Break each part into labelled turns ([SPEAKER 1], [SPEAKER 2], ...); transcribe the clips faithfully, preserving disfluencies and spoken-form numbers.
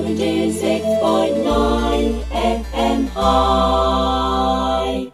[SPEAKER 1] セブンティーシックスポイントナイン エフエム High。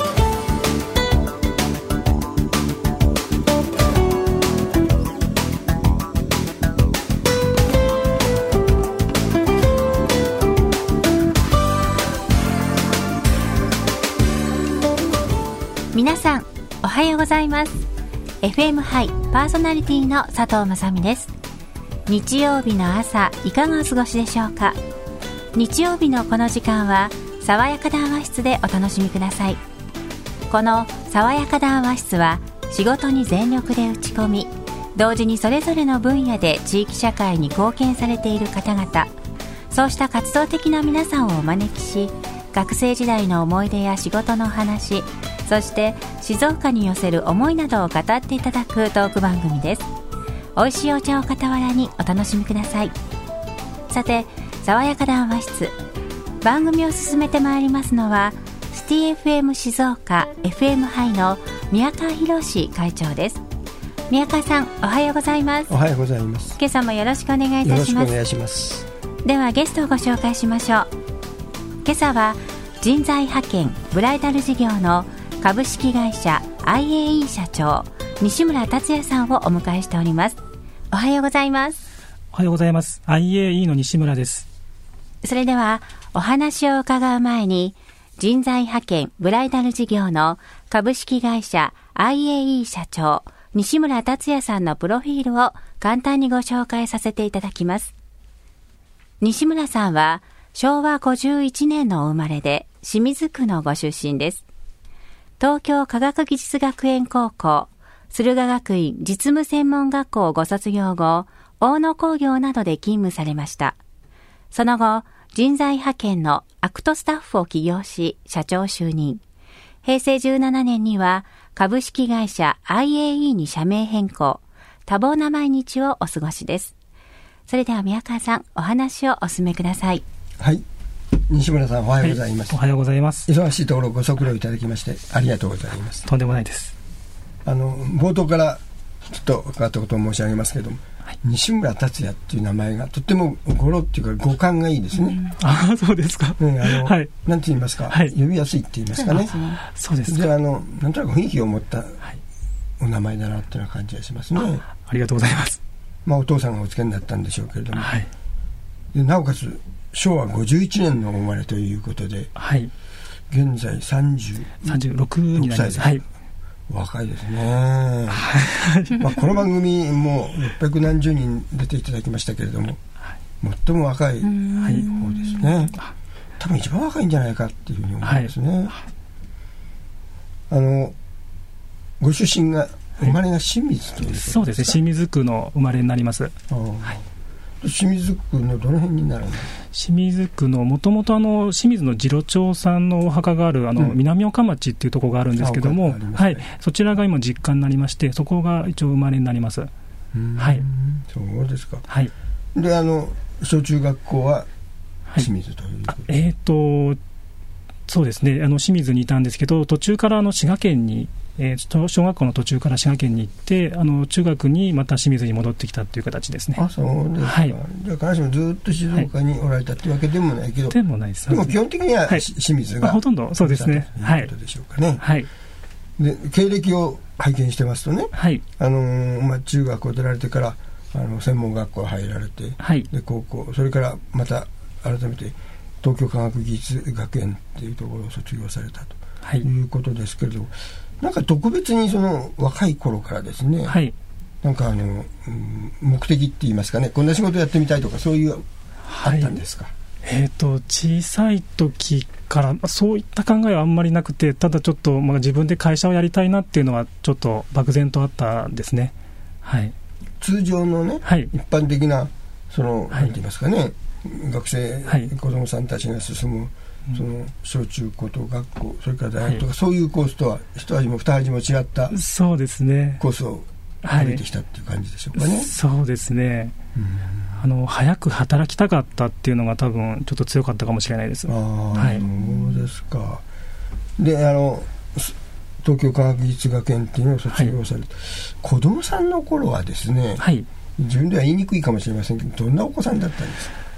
[SPEAKER 2] 皆さんおはようございます。 エフエム ハイパーソナリティの佐藤雅美です。日曜日の朝いかがお過ごしでしょうか。日曜日のこの時間は爽やか談話室でお楽しみください。この爽やか談話室は仕事に全力で打ち込み、同時にそれぞれの分野で地域社会に貢献されている方々、そうした活動的な皆さんをお招きし、学生時代の思い出や仕事の話、そして静岡に寄せる思いなどを語っていただくトーク番組です。美味しいお茶を傍らにお楽しみください。さて、爽やか談話室、番組を進めてまいりますのはシティ エフエム 静岡 エフエム ハイの宮川博会長です。宮川さん、おはようございます。
[SPEAKER 3] おはようございます。
[SPEAKER 2] 今朝もよろしくお願いいたします。
[SPEAKER 3] よろしくお願いします。
[SPEAKER 2] ではゲストをご紹介しましょう。今朝は人材派遣ブライダル事業の株式会社 アイエーイー 社長西村達也さんをお迎えしております。おはようございます。
[SPEAKER 4] おはようございます。 アイエーイー の西村です。
[SPEAKER 2] それではお話を伺う前に、人材派遣ブライダル事業の株式会社 アイエーイー 社長西村達也さんのプロフィールを簡単にご紹介させていただきます。西村さんはしょうわごじゅういちねんのお生まれで清水区のご出身です。東京科学技術学園高校、駿河学院実務専門学校をご卒業後、大野工業などで勤務されました。その後、人材派遣のアクトスタッフを起業し、社長就任。へいせいじゅうななねんには株式会社 アイエーイー に社名変更、多忙な毎日をお過ごしです。それでは宮川さん、お話をお進めください。
[SPEAKER 3] はい、西村さん、おはようございます。
[SPEAKER 4] はい、おはようございます。
[SPEAKER 3] 忙しいところご足労いただきましてありがとうございます。
[SPEAKER 4] とんでもないです。
[SPEAKER 3] あの冒頭からちょっと伺ったことを申し上げますけれども、はい、西村達也っていう名前がとっても語呂っていうか語感がいいですね。
[SPEAKER 4] うん、ああ、そうですか。
[SPEAKER 3] うん、あの、はい、なんて言いますか、
[SPEAKER 4] はい、
[SPEAKER 3] 呼びやすいって言いますかね。
[SPEAKER 4] そうですか。
[SPEAKER 3] で、あのなんとなく雰囲気を持ったお名前だなっていうような感じがしますね。あ,
[SPEAKER 4] ありがとうございます。
[SPEAKER 3] まあ、お父さんがお付けになったんでしょうけれども、
[SPEAKER 4] はい、
[SPEAKER 3] でなおかつしょうわごじゅういちねんのお生まれということで、
[SPEAKER 4] はい、
[SPEAKER 3] 現在さんじゅうろくになります。はい、若いですね。まあ、この番組もろっぴゃくなんじゅうにん出ていただきましたけれども、最も若い方ですね。多分一番若いんじゃないかっていうふうに思いますね。はい、あのご出身が生まれが清水ということですか。
[SPEAKER 4] そうですね、清水区の生まれになります。はい、
[SPEAKER 3] 清水区のどの辺になるんですか。
[SPEAKER 4] 清水区のもともと清水の次郎長さんのお墓があるあの、うん、南岡町っていうところがあるんですけども、はい、そちらが今実家になりまして、そこが一応生まれになります。はい、
[SPEAKER 3] そうですか。
[SPEAKER 4] はい、
[SPEAKER 3] で、あの小中学校は清水ということで、
[SPEAKER 4] はい、えっ、ー、とそうですね、あの清水にいたんですけど、途中からあの滋賀県に、えー、小学校の途中から滋賀県に行って、あの中学にまた清水に戻ってきたという形ですね。
[SPEAKER 3] あ、そうですか。はい、じゃあ必ずしもずっと静岡におられたというわけでもないけど、はい、
[SPEAKER 4] でもないです。
[SPEAKER 3] でも基本的には、はい、清水が
[SPEAKER 4] ほとんどそうですね。
[SPEAKER 3] ということでしょうかね。
[SPEAKER 4] はい、
[SPEAKER 3] で経歴を拝見してますとね、はい、あのーまあ、中学を出られてからあの専門学校入られて、はい、で高校、それからまた改めて東京科学技術学園っていうところを卒業されたと、はい、いうことですけれど、なんか特別にその若い頃からですね、はい、なんかあの、うん、目的って言いますかね、こんな仕事やってみたいとかそういうあったんですか。
[SPEAKER 4] はい、えーと、小さい時からそういった考えはあんまりなくて、ただちょっと、まあ、自分で会社をやりたいなっていうのはちょっと漠然とあったんですね。はい、
[SPEAKER 3] 通常のね、はい、一般的なその、
[SPEAKER 4] はい、
[SPEAKER 3] なんて言いますかね、学生、はい、子どもさんたちが進むその小中高等学校、それから大学とか、はい、そういうコースとは一味も二味も違った
[SPEAKER 4] そうですね
[SPEAKER 3] コースを歩いてきたっていう感じでしょうかね。
[SPEAKER 4] はい、そうですね。あの早く働きたかったっていうのが多分ちょっと強かったかもしれないです。
[SPEAKER 3] あ、
[SPEAKER 4] はい、
[SPEAKER 3] そうですか。で、あの東京科学技術学園っていうのを卒業されて、はい、子供さんの頃はですね、はい、自分では言いにくいかもしれませんけど、どんなお子さんだったんですか。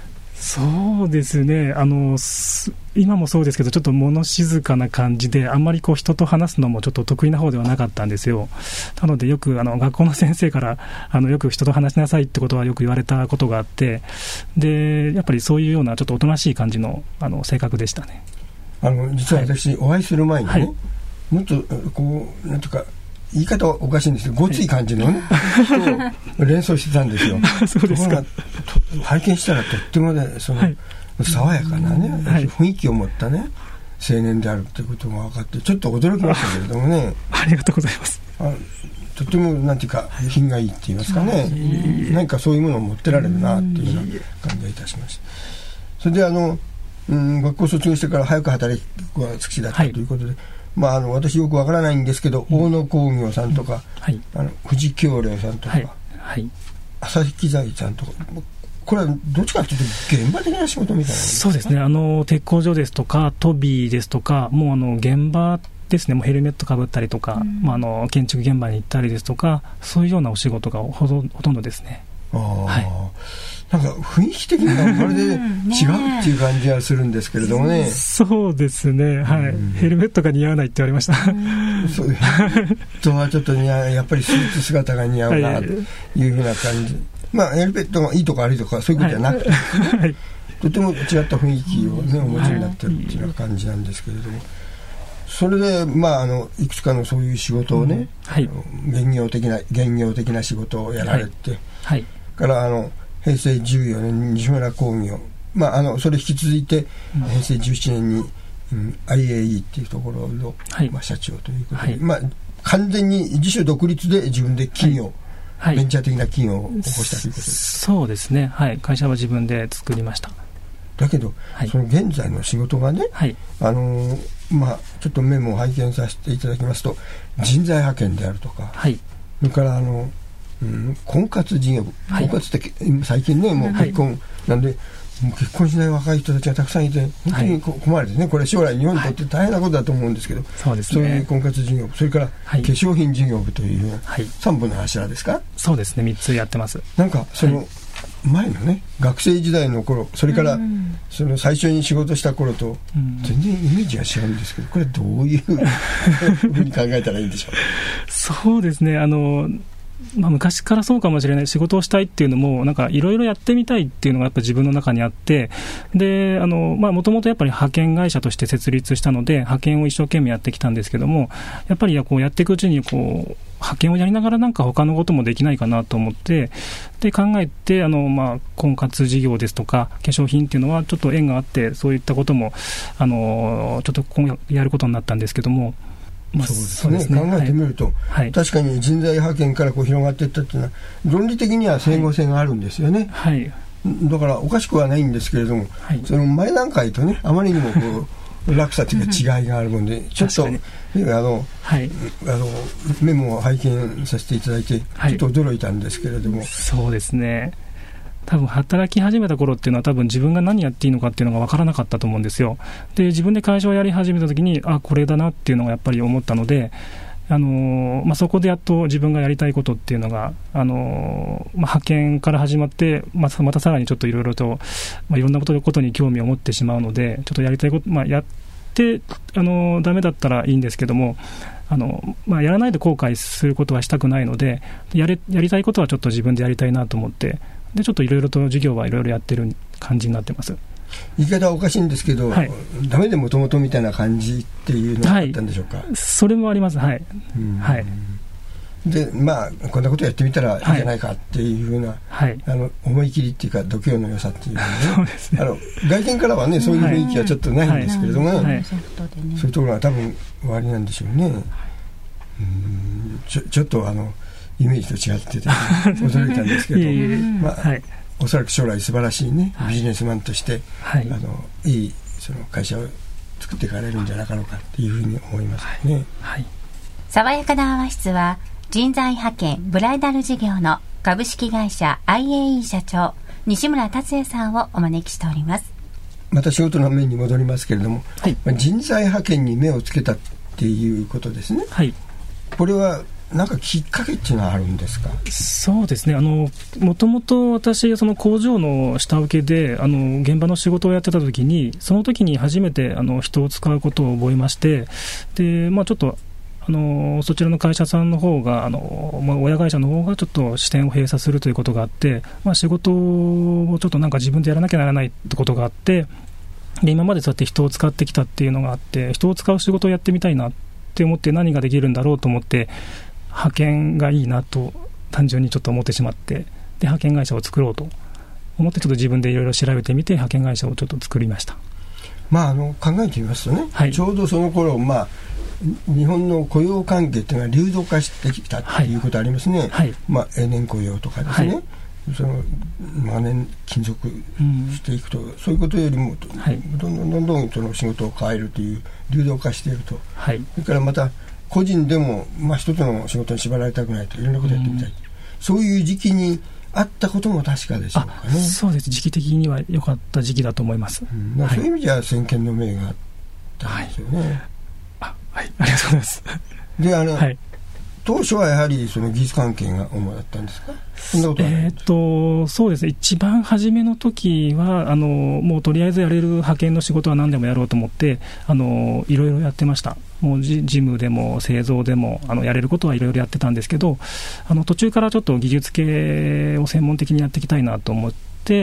[SPEAKER 4] そうですね、あの今もそうですけど、ちょっと物静かな感じで、あんまりこう人と話すのもちょっと得意な方ではなかったんですよ。なのでよくあの学校の先生からあのよく人と話しなさいってことはよく言われたことがあって、でやっぱりそういうようなちょっとおとなしい感じ の, あの性格でしたね。
[SPEAKER 3] あの実は私、はい、お会いする前にね、はい、もっとこうなんとか言い方はおかしいんですけど、ごつい感じのね、はい、連想してたんですよ。
[SPEAKER 4] そうですか。
[SPEAKER 3] 拝見したらとってもね、その、はい、爽やかなね、はい、雰囲気を持ったね青年であるということが分かって、ちょっと驚きましたけれどもね。
[SPEAKER 4] ありがとうございます。
[SPEAKER 3] あ、とてもなんていうか品がいいって言いますかね、何かそういうものを持ってられるなっていうような感じがいたしました。それであの、うん、学校卒業してから早く働くが好きだったということで、はい、まあ、あの私よくわからないんですけど、うん、大野工業さんとか、はい、あの富士橋梁さんとか、はいはい、朝日機材さんとか、これはどっちかというと現場的な仕事みたいな。
[SPEAKER 4] そうですね、あの鉄工所ですとかトビーですとか、もうあの現場ですね、もうヘルメットかぶったりとか、うん、まあ、あの建築現場に行ったりですとか、そういうようなお仕事が ほ, どほとんどですね。
[SPEAKER 3] あ、はい、なんか雰囲気的にはまるで違うっていう感じがするんですけれどもね。
[SPEAKER 4] そうですね、はい、うん、ヘルメットが似合わないって言われました。
[SPEAKER 3] そうとはちょっと似合う、やっぱりスーツ姿が似合うなというふうな感じ、まあ、ヘルメットがいいとか悪いとかそういうことじゃなくて、ね、はい、とても違った雰囲気を、ね、お持ちになってるっていうような感じなんですけれども、それで、まあ、あのいくつかのそういう仕事をね、うんはい、現業的な現業的な仕事をやられて、はいはい、からあのへいせいじゅうよねんに西村工業、まあ、あのそれ引き続いて、うん、へいせいじゅうななねんに、うん、アイエーイー っていうところの、はい、まあ、社長ということで、はい、まあ、完全に自主独立で自分で企業、はい、ベンチャー的な企業を起こしたということです。
[SPEAKER 4] そうですね、はい、会社は自分で作りました。
[SPEAKER 3] だけど、はい、その現在の仕事がね、はい、あのーまあ、ちょっとメモを拝見させていただきますと、人材派遣であるとか、はい、それからあの、うん、婚活事業部、はい、婚活って最近ね、もう結婚、はい、なんでもう結婚しない若い人たちがたくさんいて本当に困るですね、はい、これ将来日本にとって大変なことだと思うんですけど、はい、そうですね、そういう婚活事業部、それから化粧品事業部という、はい、さんぼんの柱ですか。
[SPEAKER 4] そうですね、みっつやってます。
[SPEAKER 3] なんかその、はい、前のね学生時代の頃、それからその最初に仕事した頃と全然イメージが違うんですけど、これどういうふうに考えたらいいんでしょう。
[SPEAKER 4] そうですね、あのまあ、昔からそうかもしれない。仕事をしたいっていうのもなんかいろいろやってみたいっていうのがやっぱ自分の中にあって、で、あのまあもともとやっぱり派遣会社として設立したので派遣を一生懸命やってきたんですけども、やっぱりこうやっていくうちにこう派遣をやりながらなんか他のこともできないかなと思って、で考えて、あのまあ婚活事業ですとか化粧品っていうのはちょっと縁があって、そういったこともあのちょっと今後やることになったんですけども、まあ、
[SPEAKER 3] そうですね、考えてみると、はい、確かに人材派遣からこう広がっていったっていうのは論理的には整合性があるんですよね、はい、だからおかしくはないんですけれども、はい、その前段階とねあまりにもこう落差というか違いがあるもんでちょっとあの、はい、あのメモを拝見させていただいてちょっと驚いたんですけれども、はい、
[SPEAKER 4] そうですね、多分働き始めた頃っていうのは多分自分が何やっていいのかっていうのが分からなかったと思うんですよ。で自分で会社をやり始めた時にあこれだなっていうのがやっぱり思ったので、あのーまあ、そこでやっと自分がやりたいことっていうのが、あのーまあ、派遣から始まって、まあ、またさらにちょっといろいろと、まあ、いろんなことことに興味を持ってしまうので、ちょっとやりたいこと、まあ、やって、あのー、ダメだったらいいんですけども、あのまあ、やらないで後悔することはしたくないので、やれ、やりたいことはちょっと自分でやりたいなと思って、でちょっといろいろと授業はいろいろやってる感じになってます。
[SPEAKER 3] 言い方はおかしいんですけど、はい、ダメでもともとみたいな感じっていうのがあったんでしょうか。はい、それもあります。はい、はい、でまあこんなことやってみたらいいんじゃないかっていうふうな、はい、あの思い切りっていうか度胸の良さっていうのね、そうですね、あの外見からはねそういう雰囲気はちょっとないんですけれども、ね、はいはい、そういうところが多分終わりなんでしょうね。うんちょ、ちょっとあのイメージと違ってて驚いたんですけどいえいえ、まあはい、おそらく将来素晴らしい、ね、ビジネスマンとして、はい、あのいいその会社を作っていかれるんじゃなかろうかというふうに思いますね。はいはい、
[SPEAKER 2] 爽やかなアワ室は人材派遣ブライダル事業の株式会社 アイエーイー 社長西村達也さんをお招きしております。
[SPEAKER 3] また仕事の面に戻りますけれども、はい、まあ、人材派遣に目をつけたっていうことですね。はい、これはなんかきっかけっていうのはあるんですか？
[SPEAKER 4] そうですね、あのもともと私その工場の下請けであの現場の仕事をやってた時に、その時に初めてあの人を使うことを覚えまして、で、まあ、ちょっとあのそちらの会社さんの方があの、まあ、親会社の方がちょっと支店を閉鎖するということがあって、まあ、仕事をちょっとなんか自分でやらなきゃならないってことがあって、で今までそうやって人を使ってきたっていうのがあって、人を使う仕事をやってみたいなって思って、何ができるんだろうと思って、派遣がいいなと単純にちょっと思ってしまって、で派遣会社を作ろうと思って、ちょっと自分でいろいろ調べてみて派遣会社をちょっと作りました。
[SPEAKER 3] まあ、あの考えてみますとね、はい、ちょうどその頃、まあ日本の雇用関係というのは流動化してきたということありますね、はい、まあ、永年雇用とかですね、はい、その長年勤続していくと、うん、そういうことよりも、はい、どんどんどんどんその仕事を変えるという流動化していると、はい、それからまた個人でも、まあ、一つの仕事に縛られたくないと、いろんなことやってみたい、うん、そういう時期にあったことも確かでしょうかね。
[SPEAKER 4] そうです、時期的には良かった時期だと思います、うん、
[SPEAKER 3] そういう意味じゃ先見の明があったんですよね、はい
[SPEAKER 4] はい、ありがとうございます。
[SPEAKER 3] で、あの、はい、当初はやはりその技術関係が主だったんですか？そんなことはない
[SPEAKER 4] えー、っとそうですね、一番初めの時はあのもうとりあえずやれる派遣の仕事は何でもやろうと思って、あのいろいろやってました。もう事務でも製造でもあのやれることはいろいろやってたんですけど、あの途中からちょっと技術系を専門的にやっていきたいなと思って、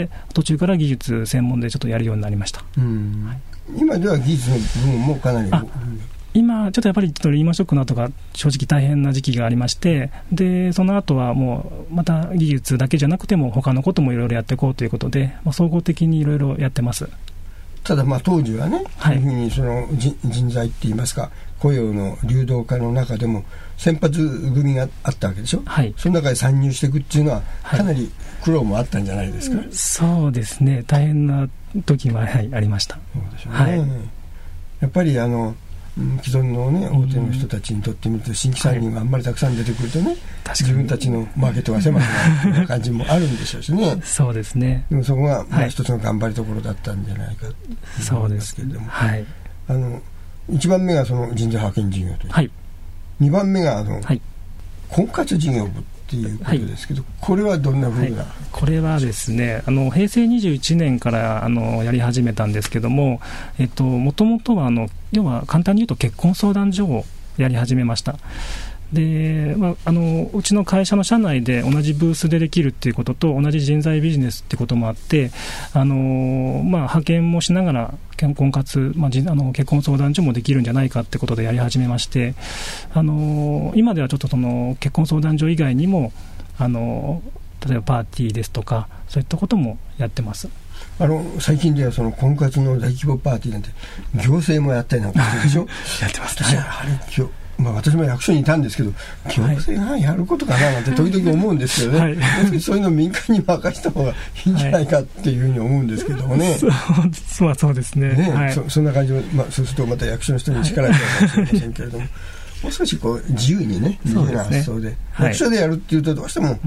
[SPEAKER 4] 途中から技術専門でちょっとやるようになりました。うん、
[SPEAKER 3] はい、今では技術の部分もかなり
[SPEAKER 4] 今ちょっとやっぱりちょっとリーマンショックの後が正直大変な時期がありまして、でその後はもうまた技術だけじゃなくても他のこともいろいろやっていこうということで、まあ、総合的にいろいろやってます。
[SPEAKER 3] ただまあ当時はね、はい、そういうふうにその人材っていいますか、雇用の流動化の中でも先発組があったわけでしょ、はい、その中で参入していくっていうのはかなり苦労もあったんじゃないですか？はい、
[SPEAKER 4] そうですね、大変な時は、はい、ありました。
[SPEAKER 3] そうでしょうね、はい、やっぱりあの既存の、ね、大手の人たちにとってみると、新規参入があんまりたくさん出てくるとね、はい、自分たちのマーケットが狭くなるという感じもあるんでしょうしね
[SPEAKER 4] そうですね、
[SPEAKER 3] でもそこが、まあ、一つの頑張りどころだったんじゃないかと思いますけれども、はい、あのいちばんめがその人材派遣事業という、はい、にばんめがあの、はい、婚活事業部っていうことですけど、はい、これはどんなふうな、はい、
[SPEAKER 4] これはですね、あの平成にじゅういちねんからあのやり始めたんですけども、えっと、もともとはあの要は簡単に言うと結婚相談所をやり始めました。で、まあ、あのうちの会社の社内で同じブースでできるっていうことと同じ人材ビジネスっていうこともあって、あの、まあ、派遣もしながら婚活、まあ、あの結婚相談所もできるんじゃないかってことでやり始めまして、あの今ではちょっとその結婚相談所以外にもあの例えばパーティーですとかそういったこともやってます。
[SPEAKER 3] あの最近ではその婚活の大規模パーティーなんて行政もやったりなんかするでしょ
[SPEAKER 4] やってます、
[SPEAKER 3] 私はあれ今日まあ、私も役所にいたんですけど、行政がやることかななんて時々思うんですけどね、はい、そういうのを民間に任せた方がいいんじゃないかっていうふうに思うんですけどもね、はい、
[SPEAKER 4] そう、そうですね、ね、はい、
[SPEAKER 3] そ, そんな感じも、まあ、そうするとまた役所の人に力が入るかもしれませんけれども、はい、もう少しこう自由にね、自由な発想で、ね、はい、役所でやるっていうとどうしても、うん、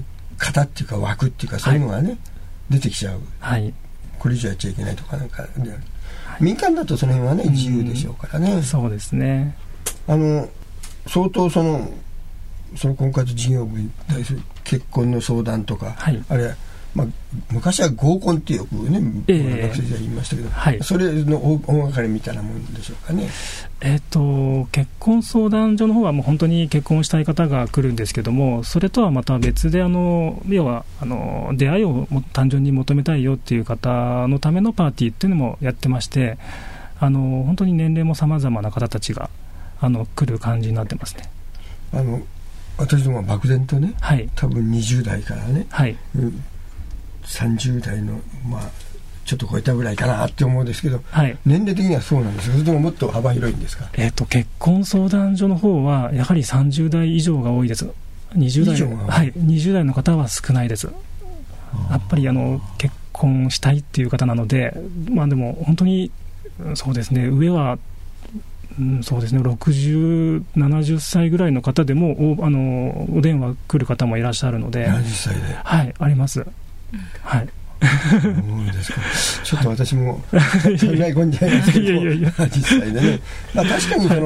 [SPEAKER 3] 型っていうか枠っていうかそういうのがね、はい、出てきちゃう、はい、これ以上やっちゃいけないとかなんか、はい、民間だとその辺はね自由でしょうからね、
[SPEAKER 4] うん、そうですね、
[SPEAKER 3] あの相当そのその婚活事業部に対する結婚の相談とか、はい、あれは、まあ、昔は合コンってよくね、えー、学生時代言いましたけど、はい、それの大掛かりみたいなもんでしょうかね。
[SPEAKER 4] えーと、結婚相談所の方はもう本当に結婚したい方が来るんですけども、それとはまた別であの要はあの出会いを単純に求めたいよっていう方のためのパーティーっていうのもやってまして、あの本当に年齢も様々な方たちがあの来る感じになってますね。
[SPEAKER 3] あの私どもは漠然とね、はい、多分にじゅう代からね、はい、さんじゅう代の、まあ、ちょっと超えたぐらいかなって思うんですけど、はい、年齢的にはそうなんですか、それとももっと幅広いんですか？
[SPEAKER 4] えーと、結婚相談所の方はやはりさんじゅう代以上が多いです。にじゅう代、はい、にじゅう代の方は少ないです。やっぱりあの結婚したいっていう方なので、まあ、でも本当にそうですね、上はうん、そうですね、ろくじゅう、ななじゅっさいぐらいの方でも お, あのお電話来る方もいらっしゃるので、
[SPEAKER 3] ななじゅっさいで、
[SPEAKER 4] はい、あります、はい、
[SPEAKER 3] そうですか。ちょっと私も考え込んじゃいますけど、ななじゅっさいでね、まあ、確かにその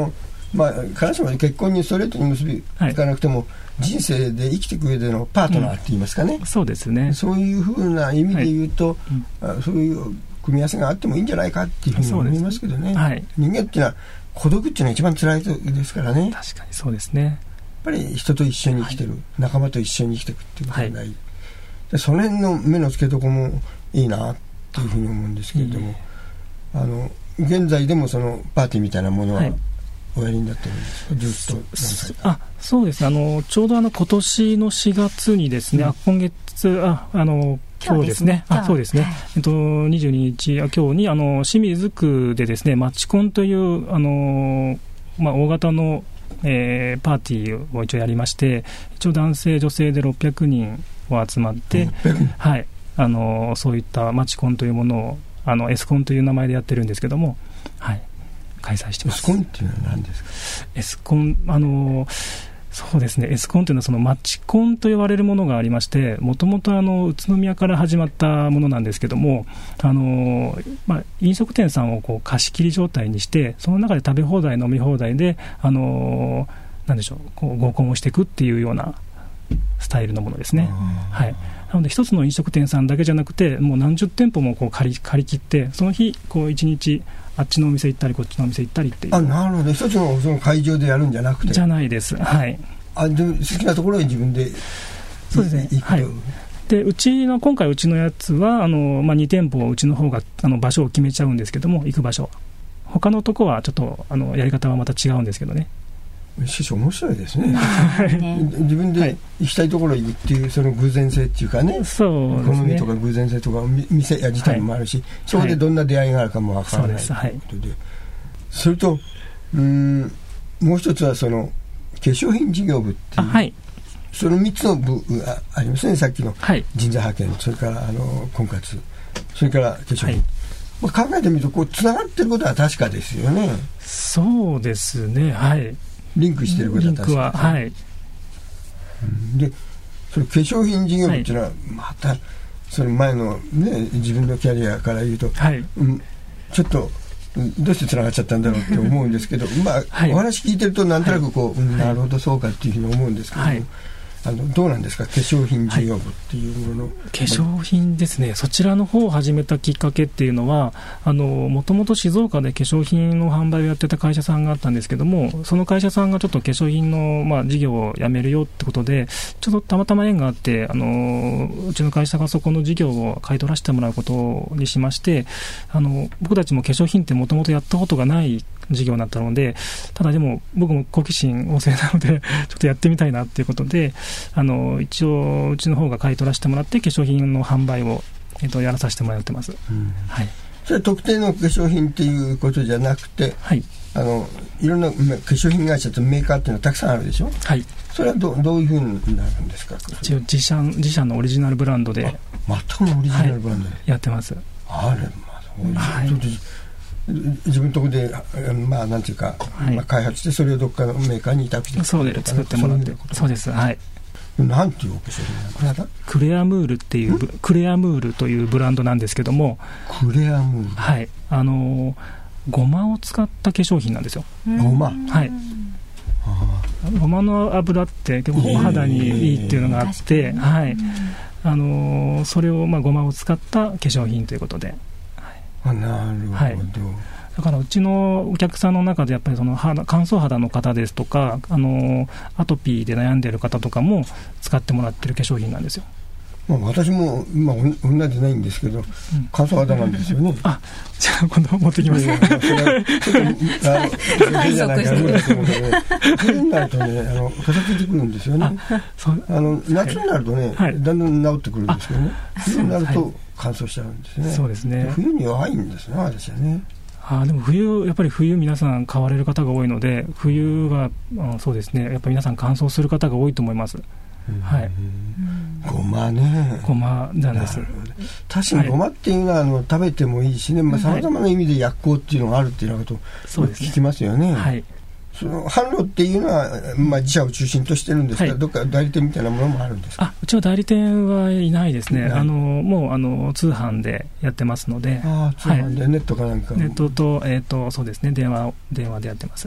[SPEAKER 3] まあ、必ずしも結婚にストレートに結びつかなくても、はい、人生で生きていく上でのパートナーって言いますかね、
[SPEAKER 4] うん、そうですね、
[SPEAKER 3] そういうふうな意味で言うと、はい、そういう組み合わせがあってもいいんじゃないかっていうふうに思いますけどね、はい、人間っていうのは孤独っていうのは一番辛いですからね。
[SPEAKER 4] 確かにそうですね。やっ
[SPEAKER 3] ぱり人と一緒に生きてる、はい、仲間と一緒に生きていくっていうことが大事、はい、でその辺の目の付けどこもいいなっていうふうに思うんですけれども、あの現在でもそのパーティーみたいなものは、はい、おやりになってるんですか、ずっと。あ、
[SPEAKER 4] そうですね、あのちょうどあの今年のしがつにですね、うん、あ今月ああの今日ですね、あそうですね、はい、えっと、にじゅうににち、あ今日にあの清水区でですね、マチコンというあの、まあ、大型の、えー、パーティーを一応やりまして、一応男性女性でろっぴゃくにんを集まって、はい、あのそういったマチコンというものをあのエスコンという名前でやってるんですけども、はい、開催してます。
[SPEAKER 3] エスコンっていうのは何ですか？
[SPEAKER 4] エスコン、あのそうですね、エスコンというのはそのマチコンと言われるものがありまして、もともと宇都宮から始まったものなんですけども、あの、まあ、飲食店さんをこう貸し切り状態にして、その中で食べ放題飲み放題で、あのなんでしょう、こう合コンをしていくっていうようなスタイルのものですね。はい、なので一つの飲食店さんだけじゃなくて、もう何十店舗もこう 借り、借り切って、その日こう一日あっちのお店行ったりこっちのお店行ったりっていう。
[SPEAKER 3] あ、なるほど。一つのその会場でやるんじゃなくて。
[SPEAKER 4] じゃないです。はい。
[SPEAKER 3] あ、で好きなところへ自分で。
[SPEAKER 4] そうですね。はい。でうちの今回うちのやつはあの、まあ、に店舗うちの方があの場所を決めちゃうんですけども、行く場所。他のとこはちょっとあのやり方はまた違うんですけどね。
[SPEAKER 3] しかし面白いですね。自分で行きたいところに行くっていうその偶然性っていうかね、
[SPEAKER 4] そうですね、
[SPEAKER 3] 好みとか偶然性とか店や自体もあるし、はい、そこでどんな出会いがあるかもわからない、はい、ということで、はい、それとうーんもう一つはその化粧品事業部っていう、はい、そのみっつの部がありますね。さっきの人材派遣、それからあの婚活、それから化粧品、はい、まあ、考えてみるとこうつながってることは確かですよね。
[SPEAKER 4] そうですね、はい、
[SPEAKER 3] リンクしてることは確かです、ね、リンクは、はい、でその化粧品事業部っていうのはまたその前の、ね、自分のキャリアから言うと、はい、うん、ちょっとどうしてつながっちゃったんだろうって思うんですけどまあ、はい、お話聞いてるとなんとなくこう、はい、うん、なるほどそうかっていうふうに思うんですけど、はい、あのどうなんですか、化粧品事業部っていうもの、はい、化
[SPEAKER 4] 粧品ですね、そちらの方を始めたきっかけっていうのは、もともと静岡で化粧品の販売をやってた会社さんがあったんですけども、その会社さんがちょっと化粧品の、まあ、事業をやめるよってことで、ちょっとたまたま縁があって、あのうちの会社がそこの事業を買い取らせてもらうことにしまして、あの僕たちも化粧品ってもともとやったことがない事業になったので、ただでも僕も好奇心旺盛なのでちょっとやってみたいなっていうことで、あの一応うちの方が買い取らせてもらって化粧品の販売を、えっと、やらさせてもらってます、うん、はい、
[SPEAKER 3] それは特定の化粧品っていうことじゃなくて、はい、あのいろんな化粧品会社とメーカーっていうのはたくさんあるでしょ、はい、それは ど, どういうふうになるんですか。
[SPEAKER 4] 一応自社、自社のオリジナルブランドで、
[SPEAKER 3] 全くオリジナルブランドで、はい、
[SPEAKER 4] やってます。
[SPEAKER 3] あれ、まあ、はい、自分のところで、まあ、なんていうか、はい、まあ、開発してそれをどっかのメーカーに委託して
[SPEAKER 4] そうで作ってもらって、そうです、はい、
[SPEAKER 3] なんていうお化粧品なんですか。
[SPEAKER 4] クレアムールっていうクレアムールというブランドなんですけども、
[SPEAKER 3] クレアムール、
[SPEAKER 4] はい、あのごまを使った化粧品なんですよ。
[SPEAKER 3] ごま、
[SPEAKER 4] はい、ごまの油って結構お肌にいいっていうのがあって、はい、あのそれを、まあ、ごまを使った化粧品ということで、
[SPEAKER 3] あ、なるほど、はい、
[SPEAKER 4] だからうちのお客さんの中でやっぱりその肌乾燥肌の方ですとか、あのアトピーで悩んでいる方とかも使ってもらってる化粧品なんですよ。
[SPEAKER 3] まあ、私も、まあ、女じゃないんですけど、うん、乾燥肌なんですよね。
[SPEAKER 4] あ、じゃあ今度持ってきます。いやいや、まあ、それはちょっと
[SPEAKER 3] 女性じゃないから無理ですけどね、冬になるとね、あのかさついてくるんですよね。ああの夏になるとね、はい、だんだん治ってくるんですけどね、冬になると乾燥しちゃうんですね。
[SPEAKER 4] そうですね。
[SPEAKER 3] 冬に弱いんですね、私はね。
[SPEAKER 4] あ、でも冬、やっぱり冬皆さん買われる方が多いので、冬は、あ、そうですね、やっぱり皆さん乾燥する方が多いと思います。はい、
[SPEAKER 3] ごまね、
[SPEAKER 4] ごまなんです。
[SPEAKER 3] 確かにごまっていうのは、はい、あの食べてもいいしね、さまざ、まな意味で薬効っていうのがあるっていうようなことを聞きますよね。はい、その販路っていうのは、まあ、自社を中心としてるんですけど、はい、どっか代理店みたいなものもあるんですか。
[SPEAKER 4] あ、うちは代理店はいないですね。あのもうあの通販でやってますので。
[SPEAKER 3] あ、通販で、はい、ネットかなんか。
[SPEAKER 4] ネットと、えーと、そうですね、電話電話でやってます。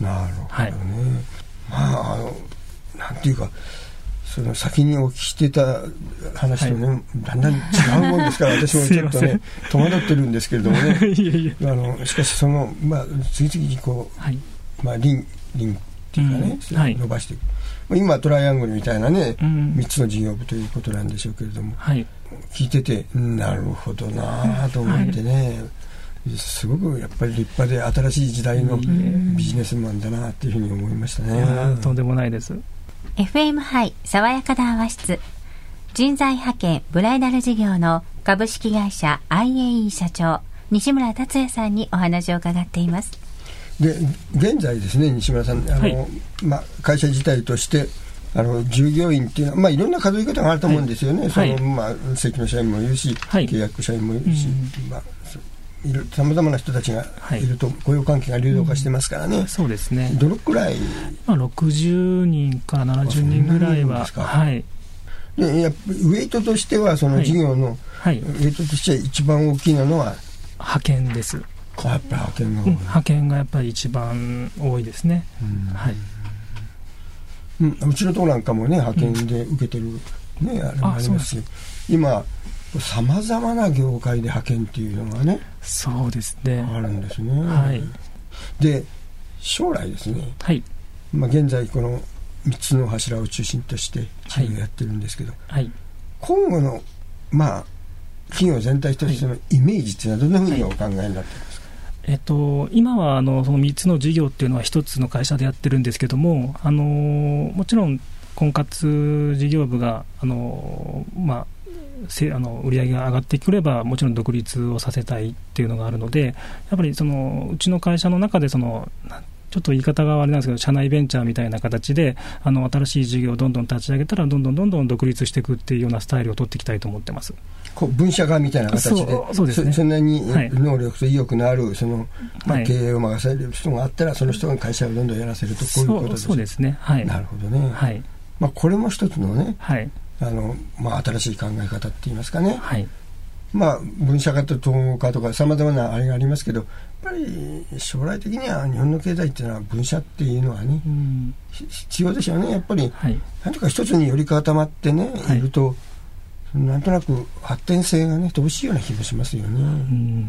[SPEAKER 3] なるほどね、
[SPEAKER 4] はい、
[SPEAKER 3] まああのなんていうかその先にお聞きしてた話とね、はい、だんだん違うもんですから私もちょっとね戸惑ってるんですけれどもねいやいやあのしかしその、まあ、次々にこう、はいまあ、リンリンっていうかね、うんはい、伸ばしていく、まあ、今トライアングルみたいなね、うん、みっつの事業部ということなんでしょうけれども、はい、聞いててなるほどなと思ってね、はい、すごくやっぱり立派で新しい時代のビジネスマンだなっていうふうに思いましたね。
[SPEAKER 4] とんでもないです。
[SPEAKER 2] エフエム ハイ爽やか談話室、人材派遣ブライダル事業の株式会社 アイエーイー 社長西村達也さんにお話を伺っています。
[SPEAKER 3] で現在ですね西村さんあの、はいまあ、会社自体としてあの従業員っていうのは、まあ、いろんな数え方があると思うんですよね、はい、そのまあ、正規の社員もいるし、はい、契約社員もいるし、うんまあさまざまな人たちがいると雇用関係が流動化してますからね、うん、
[SPEAKER 4] そうですね。
[SPEAKER 3] どのくらい、
[SPEAKER 4] まあ、ろくじゅうにんからななじゅうにんぐらいははい、
[SPEAKER 3] でやっぱりウェイトとしてはその事業の、はいはい、ウェイトとしては一番大きなのは
[SPEAKER 4] 派遣です。
[SPEAKER 3] やっぱり派遣が多い、
[SPEAKER 4] うん、派遣がやっぱり一番多いですね、うんはい
[SPEAKER 3] うん、うちのとこなんかもね派遣で受けてる、うんね、あれもありますし、今さまざまな業界で派遣っていうのがね
[SPEAKER 4] そうですね
[SPEAKER 3] あるんですね、
[SPEAKER 4] はい、
[SPEAKER 3] で将来ですね、
[SPEAKER 4] はい
[SPEAKER 3] まあ、現在このみっつの柱を中心として事業やってるんですけど、はいはい、今後のまあ企業全体としてのイメージっていうのはどんなふうにお考えになっていますか？
[SPEAKER 4] えっと、今はあのそのみっつの事業っていうのはひとつの会社でやってるんですけども、あのもちろん婚活事業部があの、まあ、せあの売り上げが上がってくればもちろん独立をさせたいっていうのがあるので、やっぱりそのうちの会社の中でそのちょっと言い方があれなんですけど社内ベンチャーみたいな形であの新しい事業をどんどん立ち上げたらどんどんどんどん独立していくっていうようなスタイルを取っていきたいと思ってます。
[SPEAKER 3] こう分社化みたいな形で そ, そうです、ね、そ, そんなに能力と意欲のあるその、まあ、経営を任される人があったらその人が会社をどんどんやらせるとこういうことです。
[SPEAKER 4] そうですね、はい、
[SPEAKER 3] なるほどね、はいまあ、これも一つのね、はいあのまあ、新しい考え方っていいますかね、はいまあ、分社化と統合化とかさまざまなあれがありますけどやっぱり将来的には日本の経済っていうのは分社っていうのはね、うん、必要でしょうねやっぱり、はい、なんとか一つに寄り固まってね、はい、いるとなんとなく発展性がね乏しいような気もしますよね、うん、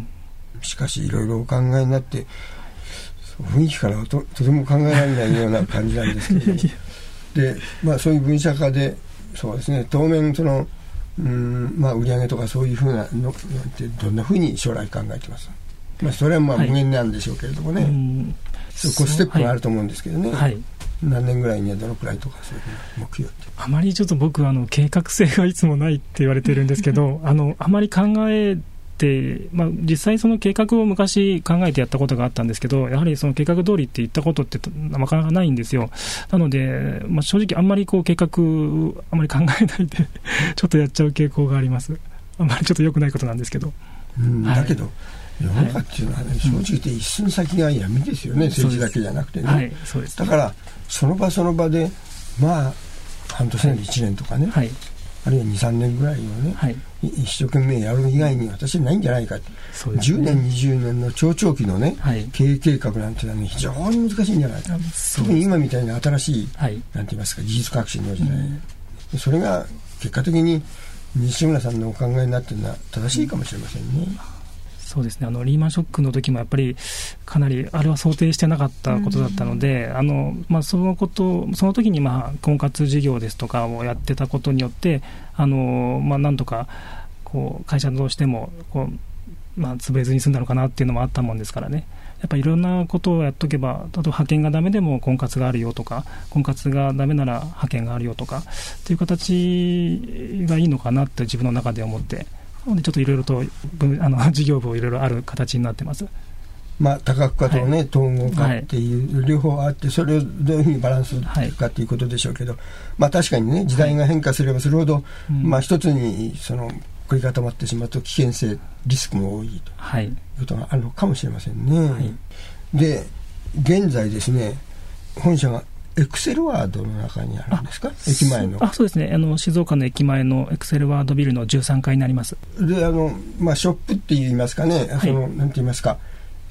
[SPEAKER 3] しかしいろいろお考えになって雰囲気からは と, とても考えられないような感じなんですけどで、まあ、そういう分社化でそうですね当面そのうんまあ、売上とかそういうふうなのってどんなふうに将来考えてます？まあ、それはまあ無限なんでしょうけれどもね、はい、そこステップがあると思うんですけどね、はい、何年ぐらいにはどのくらいとかそういう目標って
[SPEAKER 4] あまりちょっと僕あの計画性がいつもないって言われてるんですけどあのあまり考えて、まあ、実際その計画を昔考えてやったことがあったんですけどやはりその計画通りって言ったことってなかなかないんですよ。なので、まあ、正直あんまりこう計画あまり考えないでちょっとやっちゃう傾向があります。あんまりちょっと良くないことなんですけど、
[SPEAKER 3] うんはい、だけど世の中っていうのはね、はい、正直言って一寸先が闇ですよね、うん、政治だけじゃなくてね、はい、そうです。だからその場その場でまあ半年年いちねんとかね、はい、あるいはにさんねんぐらいをね、はい、一生懸命やる以外に私はないんじゃないかって、ね、じゅうねんにじゅうねんの超長期のね、はい、経営計画なんていうのは、ね、非常に難しいんじゃないか、特に今みたいな新しい、はい、なんて言いますか技術革新の時代、うん、それが結果的に西村さんのお考えになっているのは正しいかもしれませんね、うん
[SPEAKER 4] そうですね、あのリーマンショックの時もやっぱりかなりあれは想定してなかったことだったので、あのまあ、そのことその時にまあ婚活事業ですとかをやってたことによってあの、まあ、なんとかこう会社としてもこう、まあ、潰れずに済んだのかなっていうのもあったもんですからね。やっぱりいろんなことをやっとけば、例えば派遣がダメでも婚活があるよとか、婚活がダメなら派遣があるよとかっていう形がいいのかなって自分の中で思って、ちょっといろいろとあの事業部をいろいろある形になってます。
[SPEAKER 3] まあ、多角化と、ねはい、統合化っていう両方あって、それをどういうふうにバランスしていくかということでしょうけど、はいまあ、確かにね時代が変化すればするほど、はいまあ、一つにその凝り固まってしまうと危険性リスクも多いということがあるのかもしれませんね、はい、で現在ですね本社がエクセルワードの中にあるんですか？駅前の。
[SPEAKER 4] あ、そうですね。あの静岡の駅前のエクセルワードビルのじゅうさんかいになります。
[SPEAKER 3] で、あのまあショップって言いますかね。はい、そのなんて言いますか。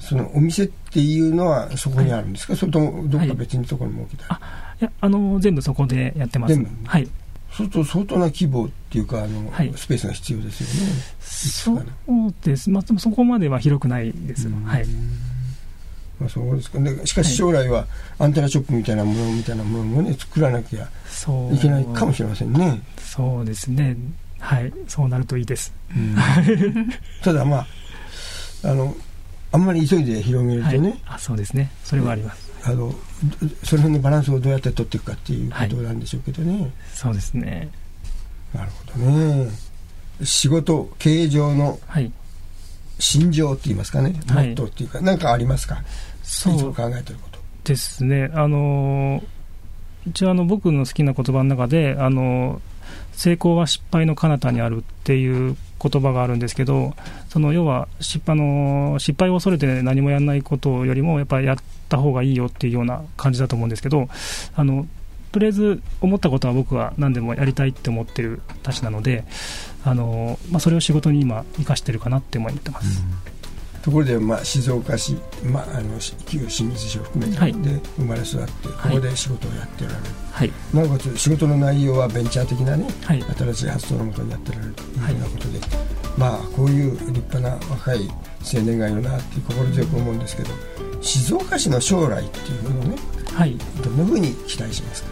[SPEAKER 3] そのお店っていうのはそこにあるんですか、はい、それともどっか別にところに設けた、
[SPEAKER 4] はい、あいやあの全部そこでやってます。全部、
[SPEAKER 3] はい、そうすると相当な規模っていうかあの、はい、スペースが必要ですよね。
[SPEAKER 4] そうです、まあ、そこまでは広くないです。はい、
[SPEAKER 3] まあ、そうですかね。しかし将来はアンテナショップみたいなものみたいなものもね作らなきゃいけないかもしれませんね。
[SPEAKER 4] そうですね、はい、そうなるといいです。
[SPEAKER 3] ただまああのあんまり急いで広げるとね、はい、
[SPEAKER 4] あそうですね、それはあります。
[SPEAKER 3] あのその辺のバランスをどうやって取っていくかっていうことなんでしょうけどね、はい、
[SPEAKER 4] そうですね。
[SPEAKER 3] なるほどね。仕事経営上の信条って言いますかね、モットーっていうか何かありますか。そういつも考えてること
[SPEAKER 4] ですね。あの一応あの僕の好きな言葉の中であの成功は失敗の彼方にあるっていう言葉があるんですけど、その要は 失, あの失敗を恐れて何もやらないことよりもやっぱりやった方がいいよっていうような感じだと思うんですけど、あのとりあえず思ったことは僕は何でもやりたいって思ってるたちなので、あの、まあ、それを仕事に今生かしてるかなって思ってます。
[SPEAKER 3] うん、ところで、まあ、静岡市、まあ、あの旧清水市を含めて、はい、で生まれ育ってここで仕事をやっておられる、はい、なおかつ仕事の内容はベンチャー的なね、はい、新しい発想のもとにやっておられるというようなことで、はい、まあこういう立派な若い青年がいるなって心強く思うんですけど、静岡市の将来っていうのをね、はい、どんなふうに期待しますか。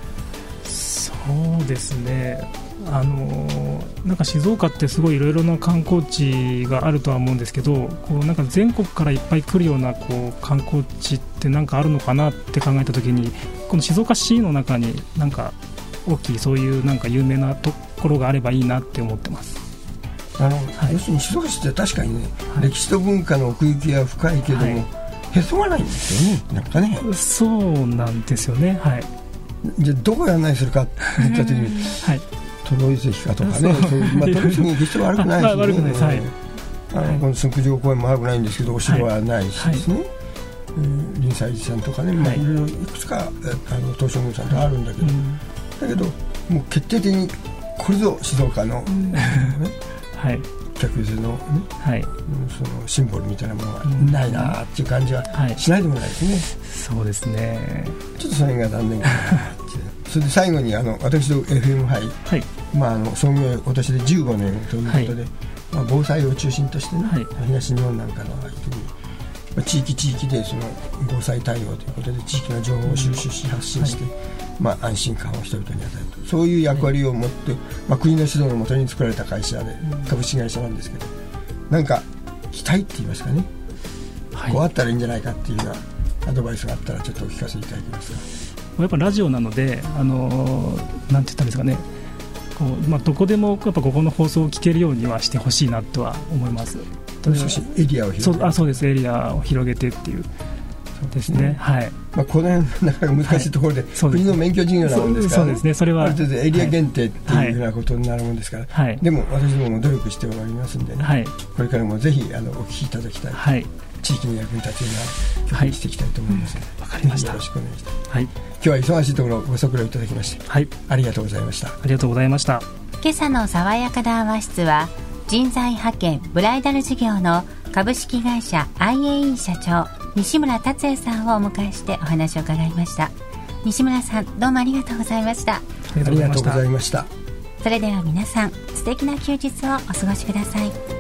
[SPEAKER 4] そうですね、あのなんか静岡ってすごいいろいろな観光地があるとは思うんですけど、こうなんか全国からいっぱい来るようなこう観光地ってなんかあるのかなって考えたときに、この静岡市の中になんか大きいそういうなんか有名なところがあればいいなって思ってます。
[SPEAKER 3] あの、はい、要するに静岡市って確かにね、はい、歴史と文化の奥行きは深いけども、はい、へそがないんですよね。なんかね、
[SPEAKER 4] そうなんですよね。はい、
[SPEAKER 3] じゃあどこ案内するかって言った時に、はい、登呂遺跡かとかね、まあ、登呂遺跡に決して悪くないし、ね、悪くないです、はい、あのこの駿府城公園も悪くないんですけどお城はないしですね、はいはい、臨済寺さんとかね、まあ、いろいろいくつかあの東照宮さんとかあるんだけど、うん、だけどもう決定的にこれぞ静岡の、うんね、はい、客寄せの、ね、はい、そのシンボルみたいなものがないなっていう感じはしないでもないですね、はい、
[SPEAKER 4] そうですね。
[SPEAKER 3] ちょっとそれが残念かなそれで最後にあの私と エフエム 杯、はい、まあ、あの創業今年でじゅうごねんということで、はい、まあ、防災を中心として、ね、はい、東日本なんかの相手に、まあ、地域地域でその防災対応ということで地域の情報を収集し発信して、はい、まあ、安心感を人々に与えると、そういう役割を持って、はい、まあ、国の指導のもとに作られた会社で株式会社なんですけど、なんか期待って言いますかね、はい、こうあったらいいんじゃないかっていうようなアドバイスがあったらちょっとお聞かせいただけますか。
[SPEAKER 4] やっぱラジオなので、あのなんて言ったんですかね、こう、まあ、どこでもやっぱここの放送を聞けるようにはしてほしいなとは思います。
[SPEAKER 3] 少しエリアを広げて、
[SPEAKER 4] そう、あ、そうです、エリアを広げてっていうですね、はい、
[SPEAKER 3] まあ、この辺なかなか難しいところで、はい、国の免許事業なもんですから、ね、
[SPEAKER 4] そうですね、それは
[SPEAKER 3] ある程度エリア限定っていうふうなことになるもんですから、はい、でも私どもも努力しておりますんで、ね、はい、これからもぜひあのお聞きいただきたい、はい、地域の役に立つような曲にしていきたいと思いますので、
[SPEAKER 4] わかりました、
[SPEAKER 3] よろしくお願いします、はい、今日は忙しいところご足労いただきまして、はい、ありがとうございました。
[SPEAKER 4] ありがとうございました。
[SPEAKER 2] 今朝の爽やか談話室は人材派遣ブライダル事業の株式会社 アイエーイー 社長西村達也さんをお迎えしてお話を伺いました。西村さん、どうもありがとうございました。
[SPEAKER 3] ありがとうございました。
[SPEAKER 2] それでは皆さん、素敵な休日をお過ごしください。